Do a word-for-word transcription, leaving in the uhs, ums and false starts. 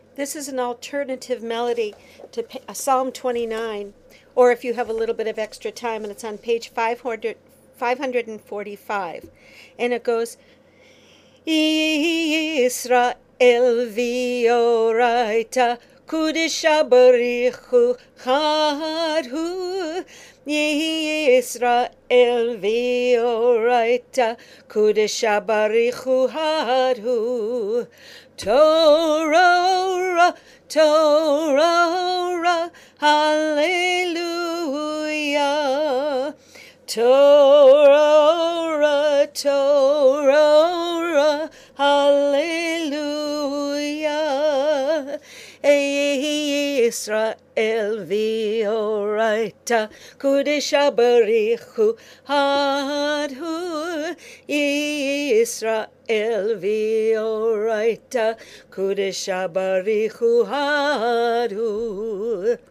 This is an alternative melody to pa- uh, Psalm twenty-nine, or if you have a little bit of extra time, and it's on page five hundred, five hundred forty-five. And it goes, Israel v'oraita kudisha barichu chadhu. Israel v'oraita kudisha barichu hadhu. Torah, Torah, hallelujah. Torah, Torah, hallelujah. Israel v'oraita kudesha barichu hadhu. Israel v'oraita kudesha barichu hadhu.